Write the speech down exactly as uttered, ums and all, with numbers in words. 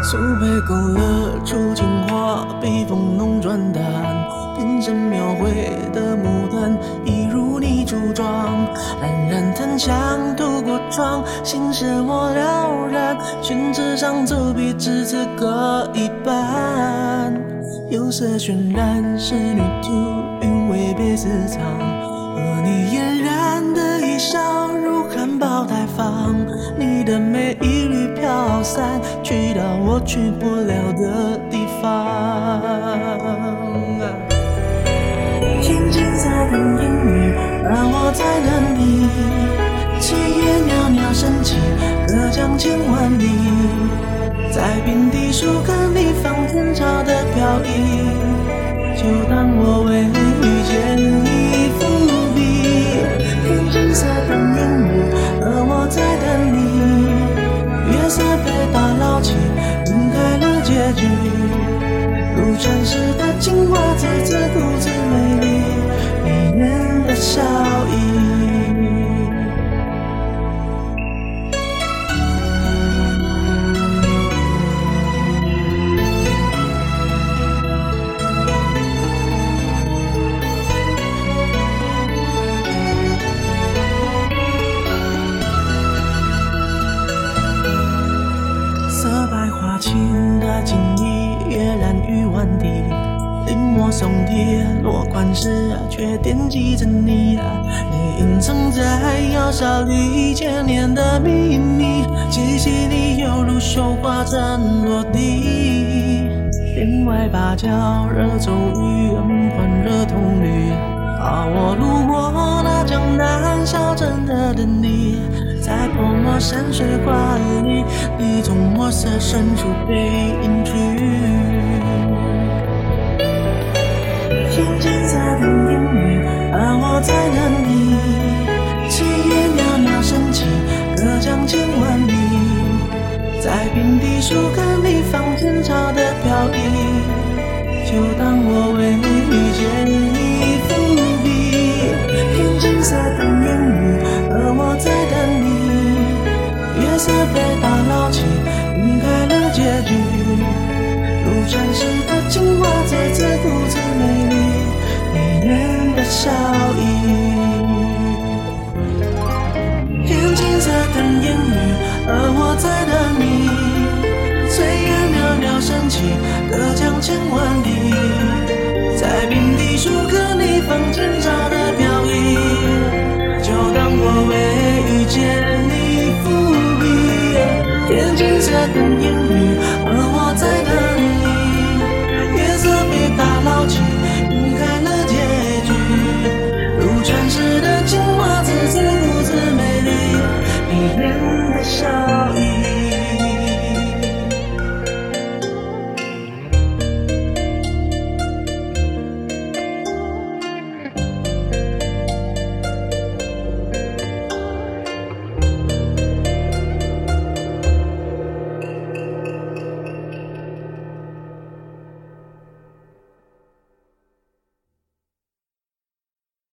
素被勾勒出情话，笔锋浓转淡，变身描绘的牡丹，一如你柱状，冉冉檀香透过窗，心事我了然，宣纸上走笔至此各一半。釉色渲染仕女图，韵味被私藏，和你嫣然的一笑如含苞待放，你的美一缕飘散，去到我去不了的地方。听金色的言语，而我在等你，七叶袅袅升起，隔江千万里，在平地树跟你放天朝的飘逸，就当我为你遇见你伏笔。听金色的言语，而我在等你，月色被打捞起，晕开了结局，如传世的青花瓷，自顾自美丽，迷人的笑意。色白花青的锦衣，跃然于万地，临摹松贴落款时，却惦记着你。你隐藏在窑烧里千年的秘密，气息里犹如绣花针落地。帘外芭蕉惹骤雨，欢热铜绿，啊，我路过那江南小镇的等你，在泼墨山水画里，你从墨色深处被隐去。听金色的言语，而我在等你，七叶袅袅升起，隔江千万里，在平地树跟你放天朝的飘逸，就当我为你遇见你伏笔。听金色的言语，而我在等你，月色被打捞起，晕开了结局，如传世的青花瓷，自顾自美丽，迷人的笑意。听金色的言语，而我在